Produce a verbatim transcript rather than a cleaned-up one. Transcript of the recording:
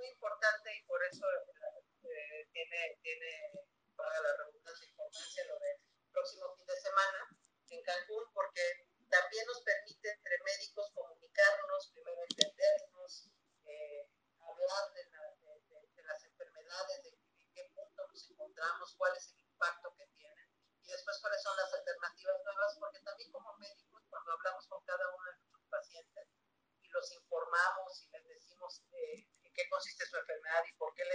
muy importante y por eso eh, tiene, tiene, para la redundancia, importancia lo del próximo fin de semana en Cancún, porque también nos permite entre médicos comunicarnos, primero entendernos, eh, hablar de, la, de, de, de, las enfermedades, de en qué punto nos encontramos, cuál es el impacto que tienen y después cuáles son las alternativas nuevas, porque también como médicos, cuando hablamos con cada uno de nuestros pacientes y los informamos y les decimos eh, en qué consiste su enfermedad y por qué